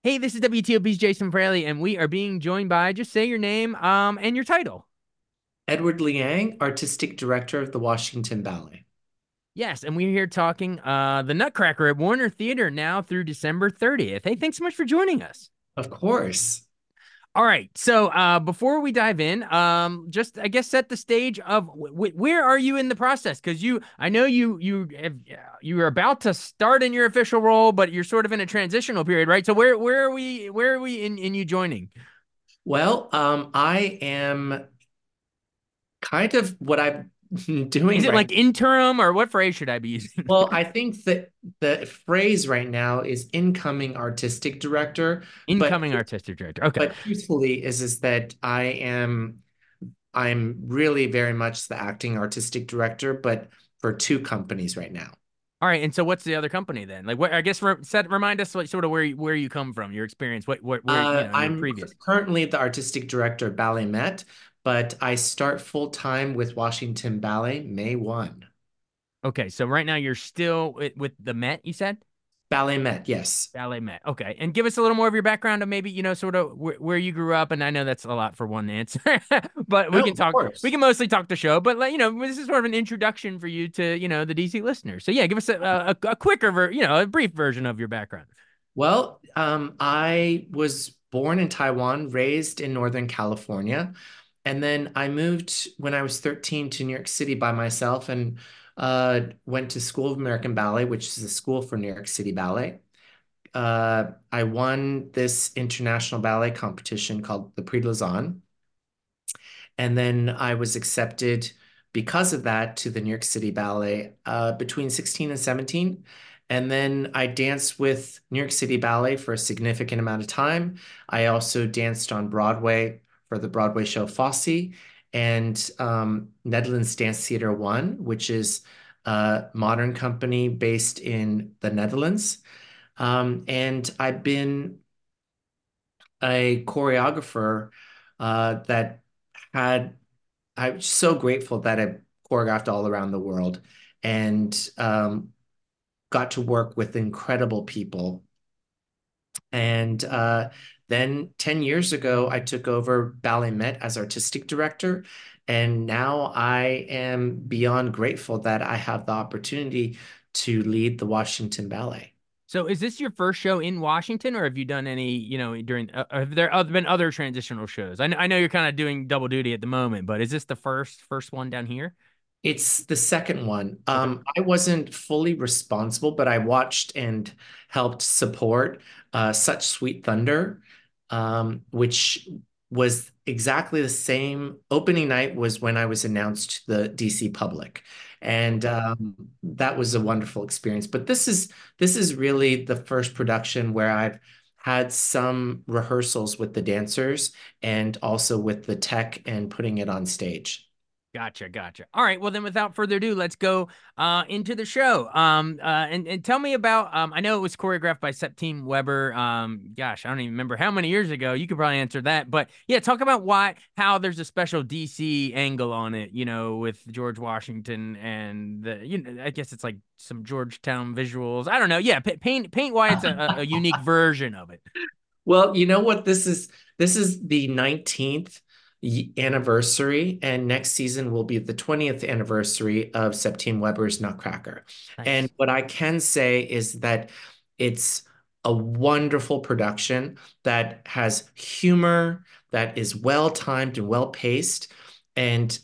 Hey, this is WTOP's Jason Fraley, and we are being joined by just say your name, and your title. Edward Liang, Artistic Director of the Washington Ballet. Yes, and we're here talking the Nutcracker at Warner Theater now through December 30th. Hey, thanks so much for joining us. Of course. All right, so before we dive in, just I guess set the stage of where are you in the process? Because I know you are about to start in your official role, but you're sort of in a transitional period, right? So where are we in you joining? Well, I am kind of what I'm Is doing it right like now. interim or what phrase should I be using? Well, I think that the phrase right now is incoming artistic director, but Incoming artistic director. Okay. truthfully is that I'm really very much the acting artistic director, but for two companies right now. All right. And so what's the other company then? Like what I guess remind us what sort of where you come from, your experience, what where your I'm previous. currently the artistic director of Ballet Met, but I start full time with Washington Ballet May 1. Okay. So right now you're still with the Met, you said? Ballet Met, yes. Ballet Met. Okay. And give us a little more of your background of maybe, sort of where you grew up. And I know that's a lot for one answer, but Oh, of we course. can mostly talk the show, but like, this is sort of an introduction for you to, the DC listeners. So yeah, give us a quicker, a brief version of your background. Well, I was born in Taiwan, raised in Northern California, and then I moved when I was 13 to New York City by myself and went to School of American Ballet, which is the school for New York City Ballet. I won this international ballet competition called the Prix de Lausanne. And then I was accepted because of that to the New York City Ballet between 16 and 17. And then I danced with New York City Ballet for a significant amount of time. I also danced on Broadway for the Broadway show Fosse and Netherlands Dance Theater One, which is a modern company based in the Netherlands. And I've been a choreographer that had I'm so grateful that I choreographed all around the world and got to work with incredible people. And then 10 years ago, I took over Ballet Met as artistic director. And now I am beyond grateful that I have the opportunity to lead the Washington Ballet. So is this your first show in Washington, or have you done any, during, have there been other transitional shows? I know you're kind of doing double duty at the moment, but is this the first one down here? It's the second one. Okay. I wasn't fully responsible, but I watched and helped support Such Sweet Thunder, which was exactly the same. Opening night was when I was announced to the DC public, and Okay. that was a wonderful experience. But this is really the first production where I've had some rehearsals with the dancers and also with the tech and putting it on stage. Gotcha, gotcha. All right, well then, without further ado, let's go into the show. And tell me about. I know it was choreographed by Septime Weber. Gosh, I don't even remember how many years ago. You could probably answer that, but yeah, talk about how there's a special DC angle on it. With George Washington and I guess it's like some Georgetown visuals. I don't know. Yeah, paint why it's a unique version of it. Well, you know what? This is the 19th anniversary, and next season will be the 20th anniversary of Septime Weber's Nutcracker. And Nice. what I can say is that it's a wonderful production that has humor, that is well timed and well paced, and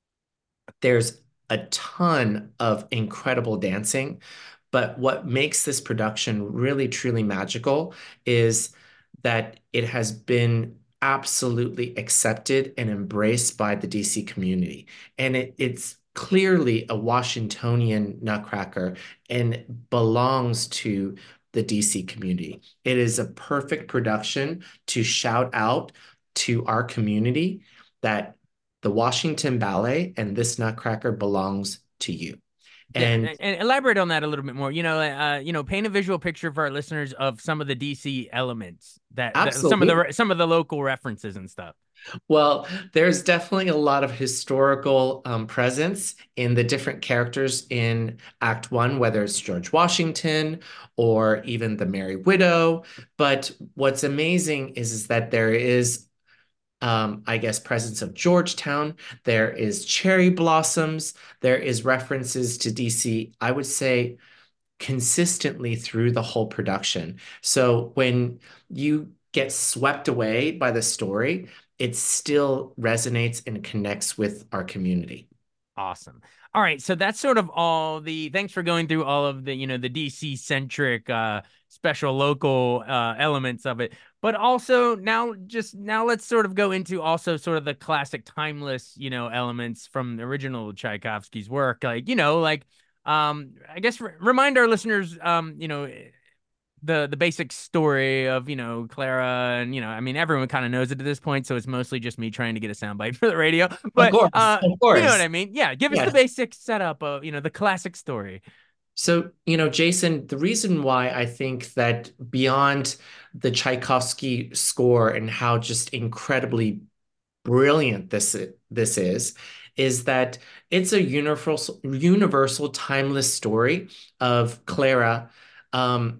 there's a ton of incredible dancing. But what makes this production really, truly magical is that it has been absolutely accepted and embraced by the DC community. And it's clearly a Washingtonian nutcracker and belongs to the DC community. It is a perfect production to shout out to our community that the Washington Ballet and this nutcracker belongs to you. Yeah, And and elaborate on that a little bit more. Paint a visual picture for our listeners of some of the DC elements that absolutely. some of the local references and stuff. Well, there's definitely a lot of historical presence in the different characters in Act One, whether it's George Washington or even the Merry Widow. But what's amazing is that there is, I guess, presence of Georgetown. There is cherry blossoms. There is references to DC, I would say, consistently through the whole production. So when you get swept away by the story, it still resonates and connects with our community. Awesome. All right, so that's sort of all the thanks for going through all of the, the DC centric special local elements of it. But also now let's sort of go into also sort of the classic timeless, elements from the original Tchaikovsky's work. Like, I guess remind our listeners the basic story of Clara, and I mean everyone kind of knows it at this point, so it's mostly just me trying to get a soundbite for the radio. Of But course, of you know what course. I mean? Yeah, give us the Yes. basic setup of the classic story. So, Jason, the reason why I think that beyond the Tchaikovsky score and how just incredibly brilliant this is that it's a universal timeless story of Clara um,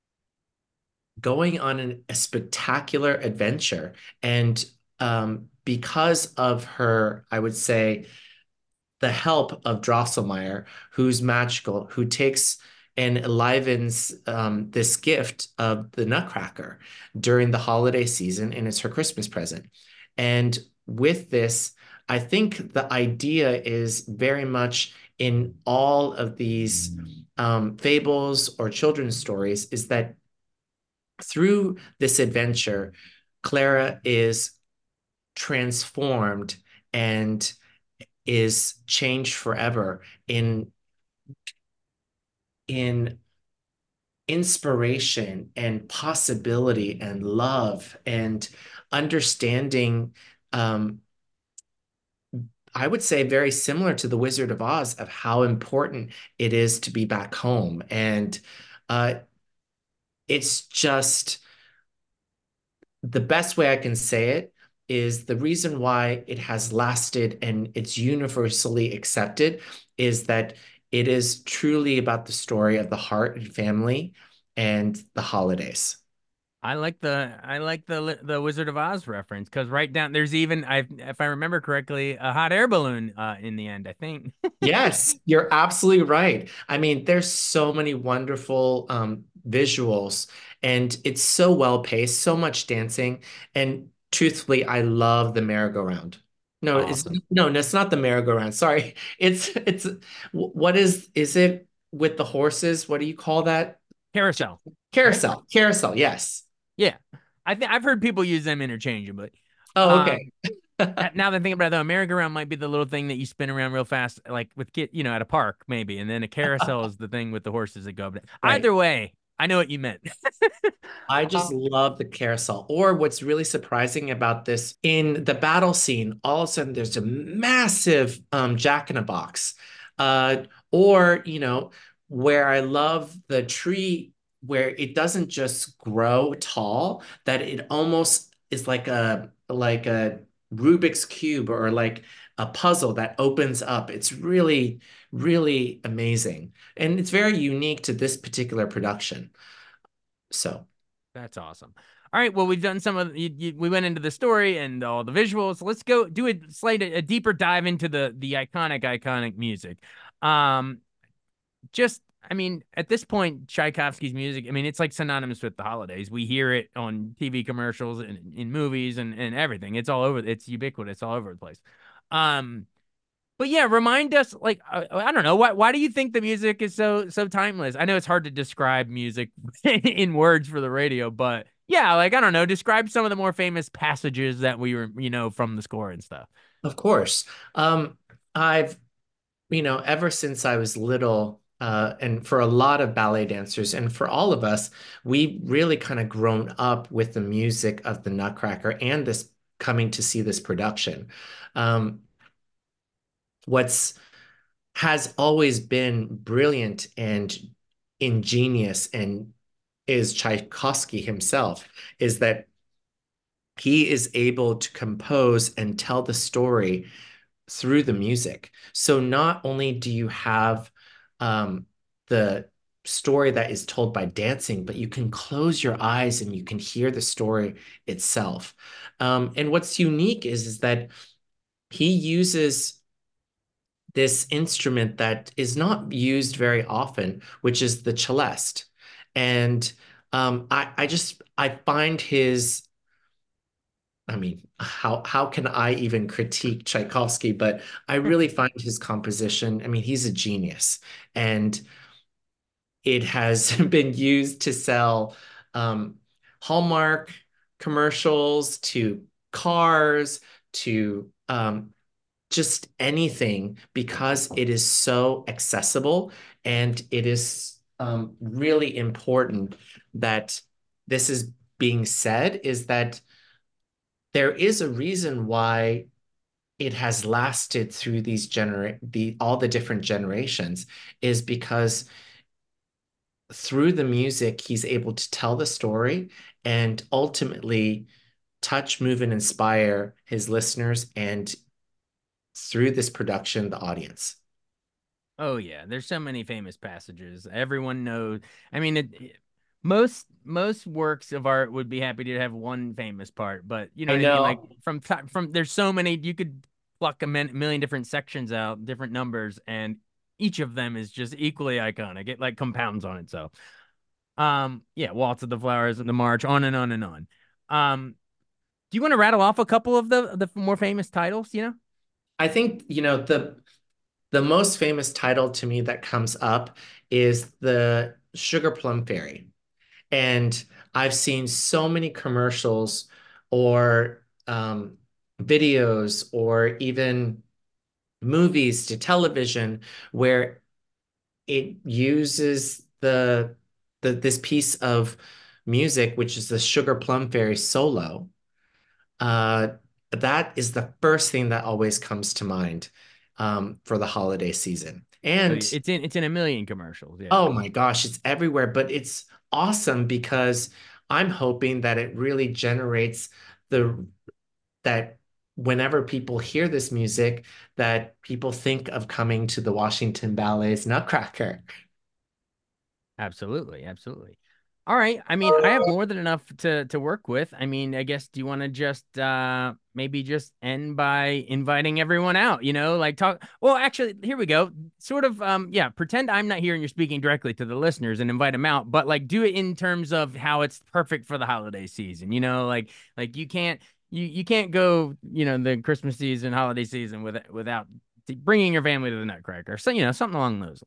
going on a spectacular adventure. And because of her, I would say, the help of Drosselmeyer, who's magical, who takes and enlivens this gift of the Nutcracker during the holiday season, and it's her Christmas present. And with this, I think the idea is very much in all of these fables or children's stories is that through this adventure, Clara is transformed and is changed forever in inspiration and possibility and love and understanding. I would say very similar to the Wizard of Oz of how important it is to be back home. And uh, it's just the best way I can say it is the reason why it has lasted and it's universally accepted is that it is truly about the story of the heart and family and the holidays. I like the Wizard of Oz reference because right down there's even if I remember correctly a hot air balloon in the end, I think. Yes, you're absolutely right. I mean, there's so many wonderful visuals, and it's so well paced, so much dancing. And truthfully, I love the merry-go-round. No, Awesome. it's not the merry-go-round. Sorry. It's what is it with the horses? What do you call that? Carousel, right? Carousel. Carousel, yes. Yeah. I've heard people use them interchangeably. Oh, Um okay. Now that I think about it, though, a merry-go-round might be the little thing that you spin around real fast, like with at a park, maybe, and then a carousel is the thing with the horses that go. But Right. either way, I know what you meant. I Uh, just love the carousel. Or what's really surprising about this in the battle scene, all of a sudden there's a massive Jack in a Box. Uh, or, where I love the tree where it doesn't just grow tall, that it almost is like a Rubik's Cube or like a puzzle that opens up. It's really, really amazing. And it's very unique to this particular production. So. That's awesome. All right, well, we've done some of we went into the story and all the visuals. Let's go do a deeper dive into the iconic music. Um, just I mean, at this point, Tchaikovsky's music, I mean, it's like synonymous with the holidays. We hear it on TV commercials and in movies and everything. It's all over. It's ubiquitous all over the place. Um, but yeah, remind us, like, I don't know, why do you think the music is so timeless? I know it's hard to describe music in words for the radio, but yeah, like I don't know, describe some of the more famous passages that we were, from the score and stuff. Of course. I've, ever since I was little, and for a lot of ballet dancers and for all of us, we really kind of grown up with the music of the Nutcracker and this coming to see this production. Um, what's has always been brilliant and ingenious and is Tchaikovsky himself, is that he is able to compose and tell the story through the music. So not only do you have the story that is told by dancing, but you can close your eyes and you can hear the story itself. And what's unique is that he uses this instrument that is not used very often, which is the celeste. And I find his, I mean, how can I even critique Tchaikovsky? But I really find his composition, I mean, he's a genius. And it has been used to sell Hallmark commercials to cars to just anything because it is so accessible and it is really important that this is being said is that there is a reason why it has lasted through the all the different generations is because through the music he's able to tell the story and ultimately touch, move, and inspire his listeners and through this production the audience. Oh yeah, there's so many famous passages. Everyone knows. I mean, most works of art would be happy to have one famous part, but you know I what I mean. Like know. from there's so many you could pluck million different sections out, different numbers, and each of them is just equally iconic. It like compounds on itself. Yeah, Waltz of the Flowers and the March, on and on and on. Do you want to rattle off a couple of the more famous titles? You know? I think, the most famous title to me that comes up is the Sugar Plum Fairy. And I've seen so many commercials or videos or even movies to television where it uses the this piece of music, which is the Sugar Plum Fairy solo. Uh, that is the first thing that always comes to mind for the holiday season. Oh, And it's in a million commercials. Yeah. oh my gosh, it's everywhere, but it's awesome because I'm hoping that it really generates the that whenever people hear this music, that people think of coming to the Washington Ballet's Nutcracker. Absolutely, absolutely. All right. I mean, I have more than enough to work with. I mean, I guess do you want to just maybe just end by inviting everyone out, you know, like talk well, actually, here we go. Sort of yeah, pretend I'm not here and you're speaking directly to the listeners and invite them out, but like do it in terms of how it's perfect for the holiday season, you know, like you can't go, you know, the Christmas season, holiday season without bringing your family to the Nutcracker. So, you know, something along those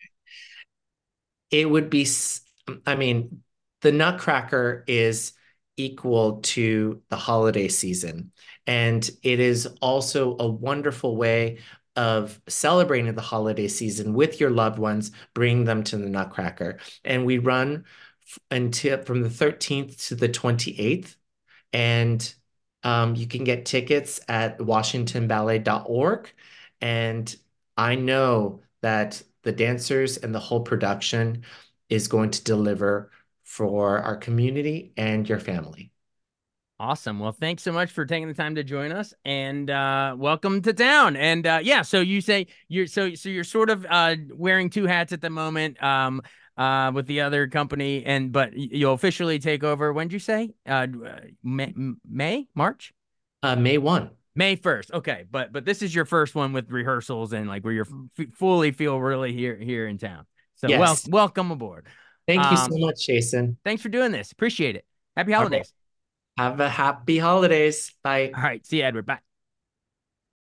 It would be, I mean, the Nutcracker is equal to the holiday season. And it is also a wonderful way of celebrating the holiday season with your loved ones, bring them to the Nutcracker. And we run until from the 13th to the 28th. And you can get tickets at washingtonballet.org. And I know that the dancers and the whole production is going to deliver for our community and your family. Awesome. Well, thanks so much for taking the time to join us and welcome to town. And yeah, so you say so you're sort of wearing two hats at the moment with the other company and but you'll officially take over when'd you say? May, March? May 1. May 1st. Okay. But this is your first one with rehearsals and like where you're fully feel really here in town. So Yes. welcome aboard. Thank you so Um much, Jason. thanks for doing this. Appreciate it. Happy All right. holidays. Have a happy holidays. Bye. All right. See you, Edward. Bye.